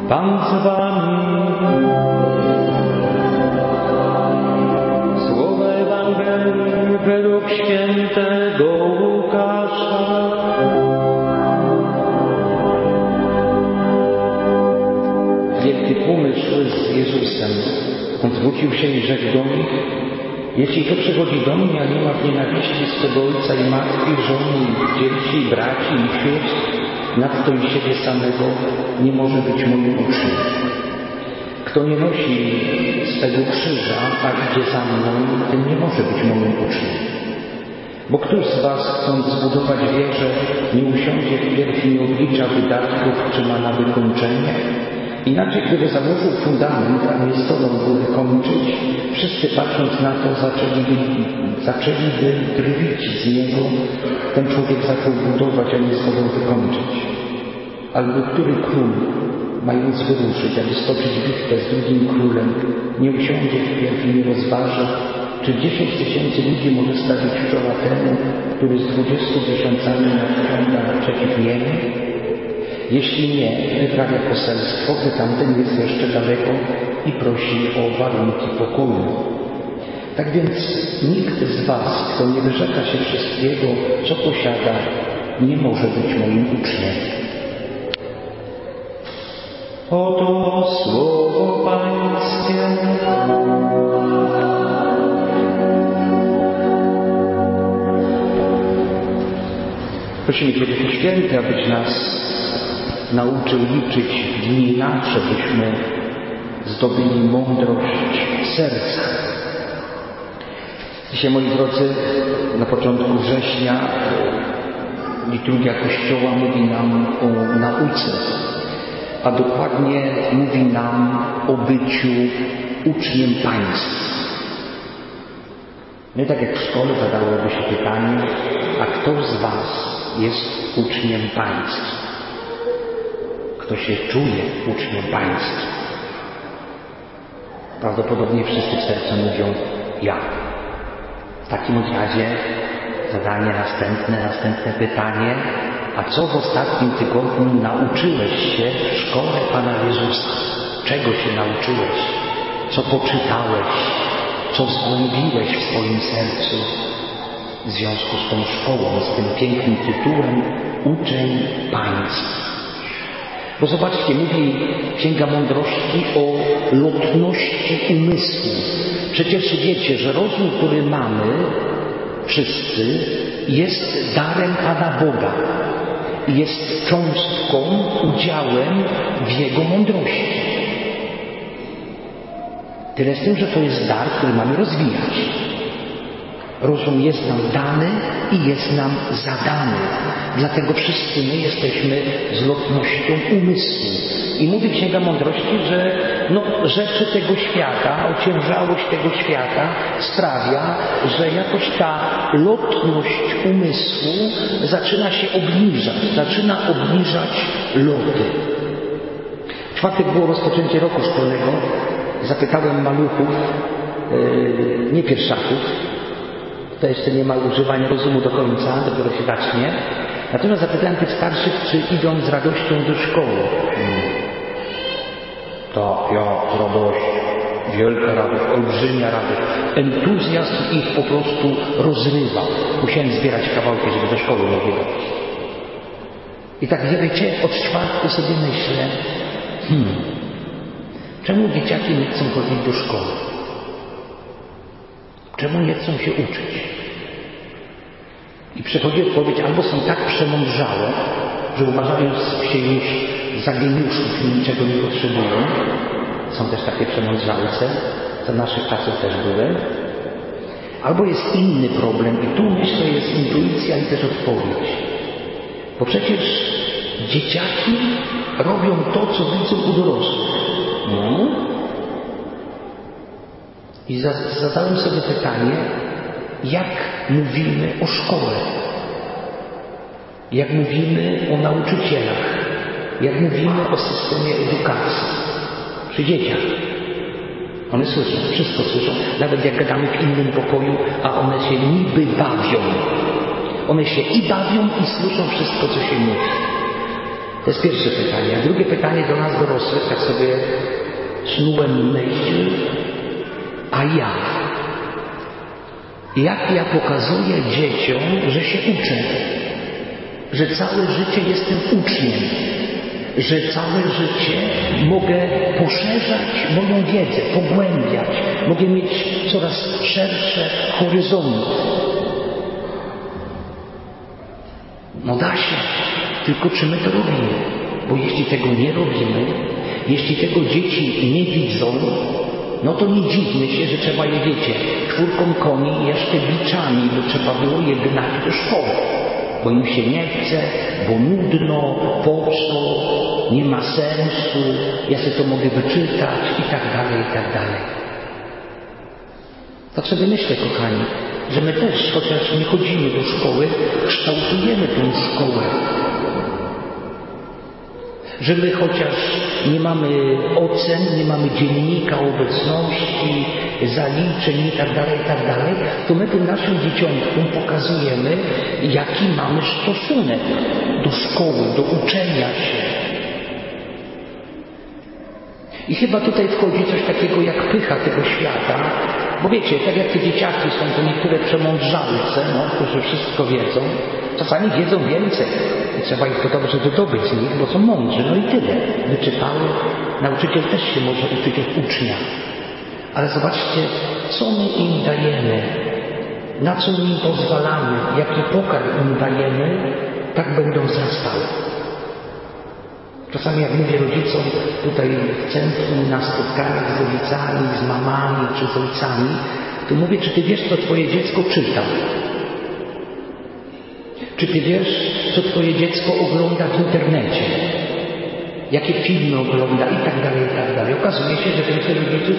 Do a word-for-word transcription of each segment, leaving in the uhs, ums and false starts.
Pan z wami. Słowo Ewangelii według świętego Łukasza. Wielkie tłumy szły z Jezusem. On zwrócił się i rzekł do nich: jeśli to przychodzi do mnie, a nie ma w nienawiści swego ojca i matki, żony, i dzieci, braci i sióstr, nadto i siebie samego, nie może być moim uczniem. Kto nie nosi swego krzyża, a idzie za mną, ten nie może być moim uczniem. Bo któż z was, chcąc zbudować wieżę, nie usiądzie wpierw i nie oblicza wydatków, czy ma na wykończenie? Inaczej, gdyby założył fundament, a nie zdołał go wykończyć, wszyscy patrząc na to zaczęliby, zaczęliby drwić z niego. Ten człowiek zaczął budować, a nie zdołał wykończyć. Albo który król, mając wyruszyć, aby stoczyć bitwę z drugim królem, nie usiądzie wpierw i nie rozważy, czy dziesięć tysięcy ludzi może stawić czoła temu, który z dwudziestu tysiącami nadciąga naprzeciw niemu? Jeśli nie, wyprawia poselstwo, gdy tamten jest jeszcze daleko i prosi o warunki pokoju. Tak więc nikt z was, kto nie wyrzeka się wszystkiego, co posiada, nie może być moim uczniem. Oto słowo Pańskie. Prosimy Cię, Duchu Święty, abyś nas nauczył liczyć dni nasze, byśmy zdobyli mądrość serca. Dzisiaj, moi drodzy, na początku września liturgia Kościoła mówi nam o nauce, a dokładnie mówi nam o byciu uczniem Państwa. No i tak jak w szkole zadałoby się pytanie, a kto z was jest uczniem Państwa? Kto się czuje uczniem Państwa? Prawdopodobnie wszyscy w sercu mówią: ja. W takim razie zadanie następne, następne pytanie: a co w ostatnim tygodniu nauczyłeś się w szkole Pana Jezusa? Czego się nauczyłeś? Co poczytałeś? Co zgłębiłeś w swoim sercu? W związku z tą szkołą, z tym pięknym tytułem Uczeń Państwa. Bo zobaczcie, mówi Księga Mądrości o lotności umysłu. Przecież wiecie, że rozum, który mamy wszyscy, jest darem Pana Boga i jest cząstką, udziałem w Jego mądrości. Tyle z tym, że to jest dar, który mamy rozwijać. Rozum jest nam dany i jest nam zadany. Dlatego wszyscy my jesteśmy z lotnością umysłu. I mówi Księga Mądrości, że no, rzeczy tego świata, ociężałość tego świata sprawia, że jakoś ta lotność umysłu zaczyna się obniżać, zaczyna obniżać loty. W czwartek było rozpoczęcie roku szkolnego. Zapytałem maluchów, yy, nie pierwszaków, to jeszcze nie ma używania rozumu do końca, dopiero się zacznie. Natomiast zapytałem tych starszych, czy idą z radością do szkoły. Hmm. Tak, ja, z radością. Wielka radość, olbrzymia radość. Entuzjazm ich po prostu rozrywał. Musiałem zbierać kawałki, żeby do szkoły mogli dojść. I tak, wiecie, od czwartku sobie myślę, hmm, czemu dzieciaki nie chcą chodzić do szkoły? Czemu nie chcą się uczyć? I przychodzi odpowiedź, albo są tak przemądrzałe, że uważają się już za geniuszów i niczego nie potrzebują. Są też takie przemądrzałce, za naszych czasów też były. Albo jest inny problem i tu myślę jest intuicja i też odpowiedź. Bo przecież dzieciaki robią to, co widzą u dorosłych. No. I zadałem sobie pytanie, jak mówimy o szkole, jak mówimy o nauczycielach, jak mówimy o systemie edukacji przy dzieciach. One słyszą, wszystko słyszą, nawet jak gadamy w innym pokoju, a one się niby bawią. One się i bawią, i słyszą wszystko, co się mówi. To jest pierwsze pytanie. A drugie pytanie do nas dorosłych, tak sobie snułem myśl, a ja? Jak ja pokazuję dzieciom, że się uczę? Że całe życie jestem uczniem? Że całe życie mogę poszerzać moją wiedzę, pogłębiać, mogę mieć coraz szersze horyzonty. No da się, tylko czy my to robimy? Bo jeśli tego nie robimy, jeśli tego dzieci nie widzą, no to nie dziwmy się, że trzeba je, wiecie, czwórką koni i jeszcze biczami, bo trzeba było je gnać do szkoły. Bo im się nie chce, bo nudno, po co, nie ma sensu, ja sobie to mogę wyczytać i tak dalej, i tak dalej. Tak sobie myślę, kochani, że my też, chociaż nie chodzimy do szkoły, kształtujemy tą szkołę. Że my chociaż nie mamy ocen, nie mamy dziennika obecności, zaliczeń i tak dalej, i tak dalej, to my tym naszym dzieciątkom pokazujemy, jaki mamy stosunek do szkoły, do uczenia się. I chyba tutaj wchodzi coś takiego jak pycha tego świata, bo wiecie, tak jak te dzieciaki są to niektóre przemądrzalce, no, którzy wszystko wiedzą, czasami wiedzą więcej i trzeba ich to dobrze wydobyć z nich, bo są mądrzy, no i tyle. Wyczytały, nauczyciel też się może uczyć od ucznia. Ale zobaczcie, co my im dajemy, na co im pozwalamy, jaki pokarm im dajemy, tak będą wzrastały. Czasami jak mówię rodzicom tutaj w centrum, na spotkaniach z rodzicami, z mamami czy z ojcami, to mówię, czy ty wiesz, co twoje dziecko czyta? Czy ty wiesz, co twoje dziecko ogląda w internecie? Jakie filmy ogląda i tak dalej, i tak dalej. Okazuje się, że więcej rodziców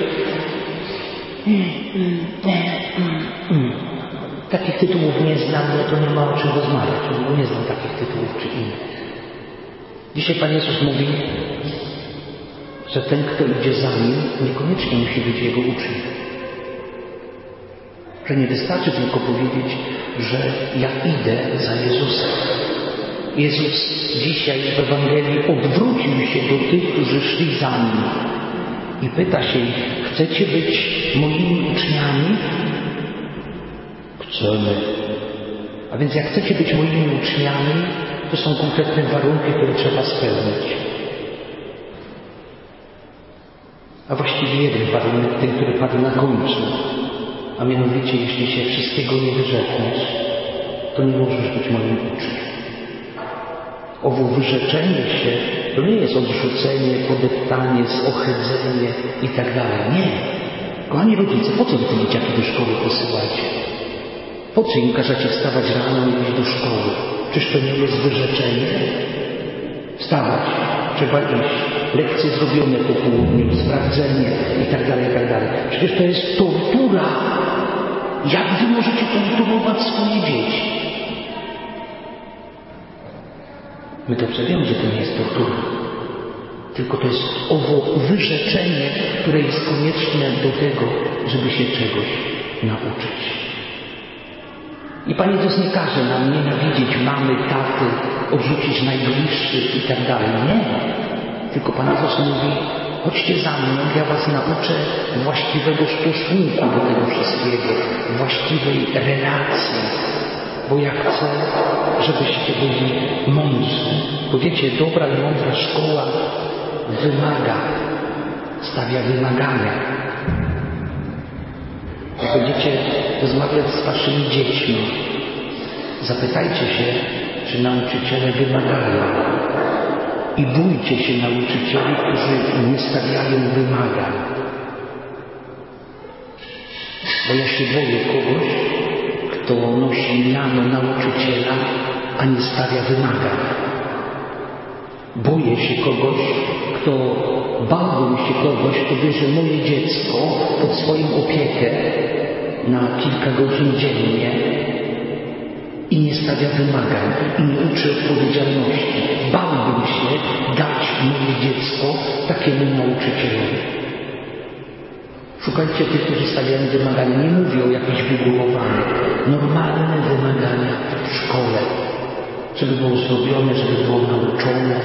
takich tytułów nie znam, no to nie ma o czym rozmawiać, bo nie znam takich tytułów czy innych. Dzisiaj Pan Jezus mówi, że ten, kto idzie za Nim, niekoniecznie musi być Jego uczniem. Że nie wystarczy tylko powiedzieć, że ja idę za Jezusem. Jezus dzisiaj w Ewangelii odwrócił się do tych, którzy szli za Nim i pyta się ich, chcecie być moimi uczniami? Chcemy. A więc jak chcecie być moimi uczniami, to są konkretne warunki, które trzeba spełnić. A właściwie jeden warunek, ten, który padł na końcu. A mianowicie, jeśli się wszystkiego nie wyrzekniesz, to nie możesz być moim uczniem. Owo wyrzeczenie się to nie jest odrzucenie, podeptanie, zohydzenie i tak dalej. Nie. Kochani rodzice, po co wy te dzieciaki do szkoły posyłacie? Po co im każecie wstawać rano i iść do szkoły? Czyż to nie jest wyrzeczenie? Wstawać, trzeba iść, lekcje zrobione po południu, sprawdzenie i tak dalej, i tak dalej. Przecież to jest tortura. Jak wy możecie torturować swoje dzieci? My dobrze wiemy, że to nie jest tortura. Tylko to jest owo wyrzeczenie, które jest konieczne do tego, żeby się czegoś nauczyć. I Pan Jezus nie każe nam nienawidzieć mamy, taty, odrzucić najbliższych i tak dalej. Nie. Tylko Pan Jezus mówi, chodźcie za mną, ja was nauczę właściwego stosunku do tego wszystkiego, właściwej relacji. Bo ja chcę, żebyście byli mądrzy. Bo wiecie, dobra i mądra szkoła wymaga, stawia wymagania. Jak będziecie rozmawiać z waszymi dziećmi, zapytajcie się, czy nauczyciele wymagają. I bójcie się nauczycieli, którzy nie stawiają wymagań. Bo ja się boję kogoś, kto nosi miano nauczyciela, a nie stawia wymagań. Boję się kogoś, kto bałbym się kogoś, kto bierze moje dziecko pod swoją opiekę na kilka godzin dziennie i nie stawia wymagań i nie uczy odpowiedzialności. Bałbym się dać moje dziecko takiemu nauczycielowi. Szukajcie tych, którzy stawiają wymagania. Nie mówię o jakichś wygórowanych. Normalne wymagania w szkole. żeby było zrobione, żeby było nauczone.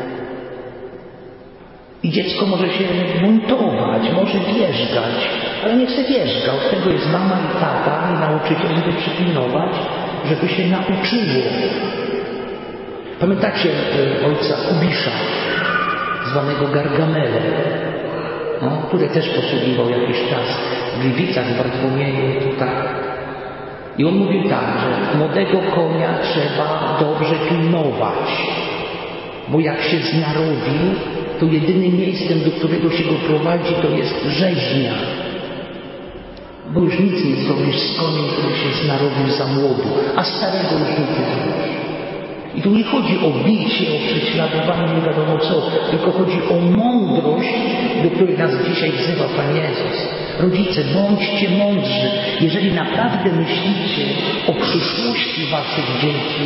I dziecko może się buntować, może wierzgać, ale nie chce wierzga. Od tego jest mama i tata i nauczyciel, żeby przypilnować, żeby się nauczyło. Pamiętacie e, ojca Kubisza, zwanego Gargamelem, no, który też posługiwał jakiś czas w Gliwicach, w Bartłomieju, tutaj. I on mówił tak, że młodego konia trzeba dobrze pilnować, bo jak się znarowi, to jedynym miejscem, do którego się go prowadzi, to jest rzeźnia. Bo już nic nie zrobisz z koniem, który się znarowił za młodu, a starego już nic nie zrobisz. I tu nie chodzi o bicie, o prześladowanie, nie wiadomo co, tylko chodzi o mądrość, do której nas dzisiaj wzywa Pan Jezus. Rodzice, bądźcie mądrzy, jeżeli naprawdę myślicie o przyszłości waszych dzieci.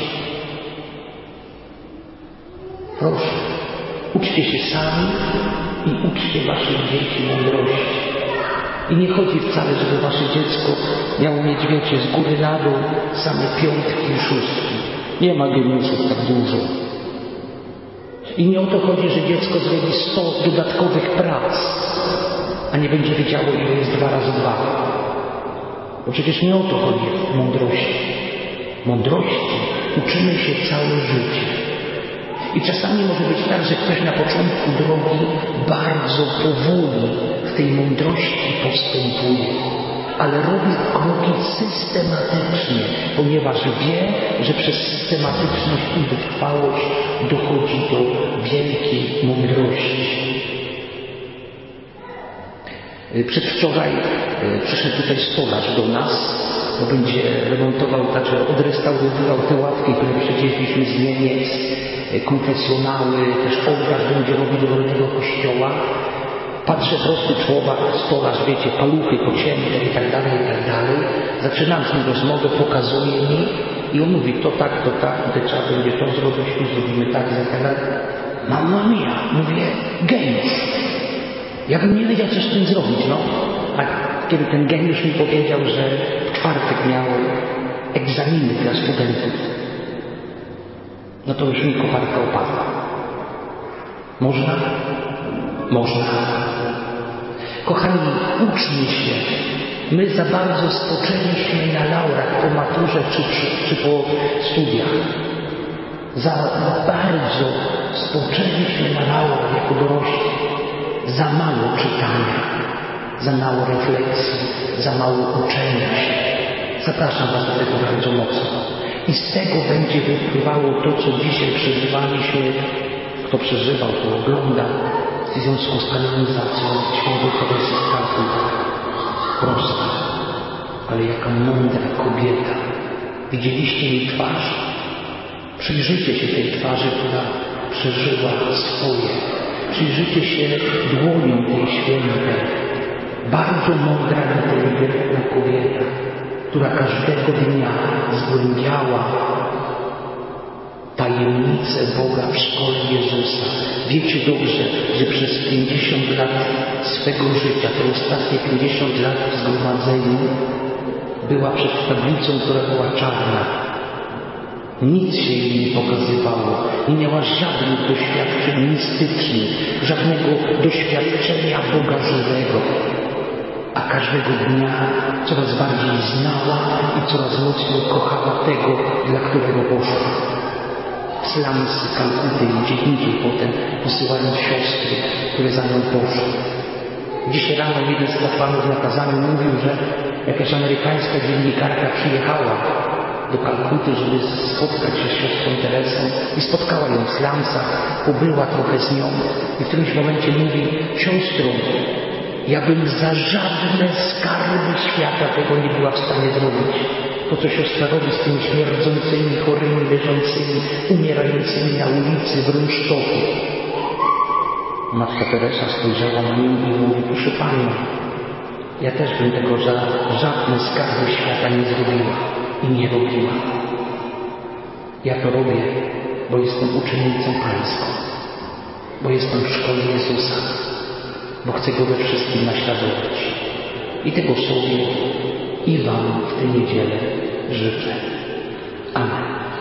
Proszę, uczcie się sami i uczcie waszych dzieci mądrości. I nie chodzi wcale, żeby wasze dziecko miało mieć, wiecie, z góry na dół same piątki i szóstki. Nie ma geniuszów tak dużo. I nie o to chodzi, że dziecko zrobi sto dodatkowych prac, a nie będzie wiedziało, ile jest dwa razy dwa. Bo przecież nie o to chodzi w mądrości. Mądrości uczymy się całe życie. I czasami może być tak, że ktoś na początku drogi bardzo powoli w tej mądrości postępuje, ale robi kroki systematycznie, ponieważ wie, że przez systematyczność i wytrwałość dochodzi do wielkiej mądrości. Przedwczoraj przyszedł tutaj stolarz do nas, bo będzie remontował, znaczy odrestaurowywał te ławki, które przywieźliśmy z Niemiec, konfesjonały, też ołtarz będzie robił do tego kościoła. Patrzę, prosty człowiek, stolarz, wiecie, paluchy pocięte i tak dalej, i tak dalej. Zaczynam z nim rozmowę, pokazuje mi i on mówi, to tak, to tak, tutaj trzeba będzie to zrobić, tu zrobimy tak, tak, tak. Mamma mia, mówię, geniusz. Ja bym nie wiedział, co z tym zrobić, no. A kiedy ten geniusz mi powiedział, że w czwartek miał egzaminy dla studentów, no to już mi koparka opadła. Można? Można. Kochani, uczmy się. My za bardzo spoczęliśmy na laurach po maturze czy, czy, czy po studiach. Za bardzo spoczęliśmy na laurach jako dorośli. Za mało czytania, za mało refleksji, za mało uczenia się. Zapraszam was do tego bardzo mocno. I z tego będzie wypływało to, co dzisiaj przeżywaliśmy. Kto przeżywał, to ogląda w związku z kanonizacją świętej Teresy z Kalkuty. Prosta, ale jaka mądra kobieta. Widzieliście jej twarz? Przyjrzyjcie się tej twarzy, która przeżyła swoje. Przyjrzyjcie się dłoniom tej świętej. Bardzo mądra, inteligentna kobieta, która każdego dnia zgłębiała tajemnicę Boga w szkole Jezusa. Wiecie dobrze, że przez pięćdziesiąt lat swego życia, te ostatnie pięćdziesiąt lat w zgromadzeniu, była przed tablicą, która była czarna. Nic się jej nie pokazywało. Nie miała żadnych doświadczeń mistycznych, żadnego doświadczenia Boga żywego. A każdego dnia coraz bardziej znała i coraz mocniej kochała tego, dla którego poszła. Slamsy, Kalkuty i gdzie indziej potem posyłając siostry, które za nią poszły. Dzisiaj rano jeden z kapłanów na kazaniu mówił, że jakaś amerykańska dziennikarka przyjechała do Kalkuty, żeby spotkać się z siostrą Teresą i spotkała ją w slumsach, pobyła trochę z nią i w którymś momencie mówi, siostro, ja bym za żadne skarby świata tego nie była w stanie zrobić. To, co siostra robi z tymi śmierdzącymi, chorymi, leżącymi, umierającymi na ulicy w rynsztoku. Matka Teresa spojrzała na nią i mówi, proszę Pani, ja też bym tego za żadne skarby świata nie zrobiła i nie robiła. Ja to robię, bo jestem uczennicą Pańską, bo jestem w szkole Jezusa, bo chcę Go we wszystkim naśladować. I tego sobie i Wam w tę niedzielę życzę. Amen.